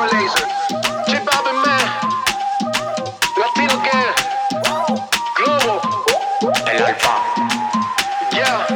Laser, J Balvin, man, Latino Gang, Globo, el Alfa, yeah,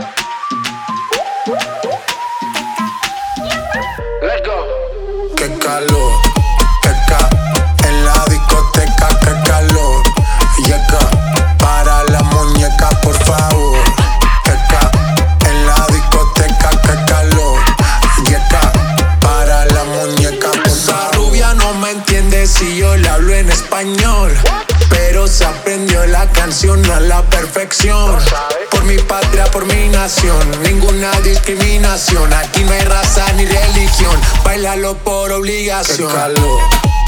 let's go. Qué calor, qué en la discoteca, qué calor. Yeca, para la muñeca, por favor. Qué en la discoteca, qué calor. Yeca, para la muñeca, por favor. Esa rubia no me entiende si yo le hablo en español, pero se aprendió la canción a la perfección. Por mi patria, por mi nación, ninguna discriminación. Aquí no hay raza ni religión, bailalo por obligación. Qué calor,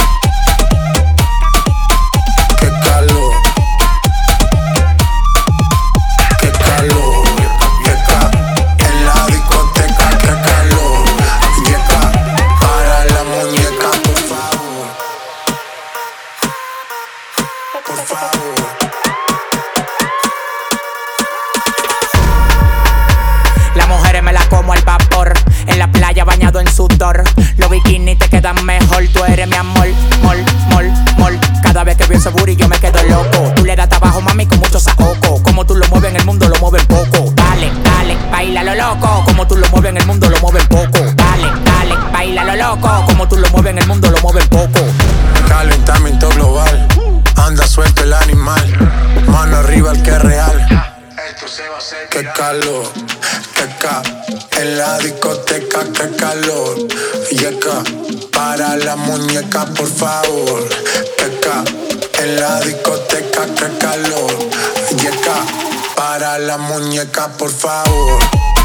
qué calor, qué calor. Yeca, en la discoteca, qué calor. Yeca, para la muñeca, por favor. Por favor. Las mujeres me las como al vapor, en la playa bañado en sudor. Los bikinis te quedan mejor, tú eres mi amor, mol, mol, mol. Cada vez que veo ese booty yo me quedo loco. Tú le das trabajo, mami, con mucho saoco. Como tú lo mueves en el mundo, lo mueven poco. Dale, dale, baila lo loco. Como tú lo mueves en el mundo, lo mueven poco. Dale, dale, baila lo loco. Como tú lo mueves en el mundo, lo mueven poco. Calentamiento global, anda suelto el animal. Mano arriba el que es real. Qué calor, qué en la discoteca, qué calor. Yeca, para la muñeca, por favor. Qué en la discoteca, qué calor. Yeca, para la muñeca, por favor.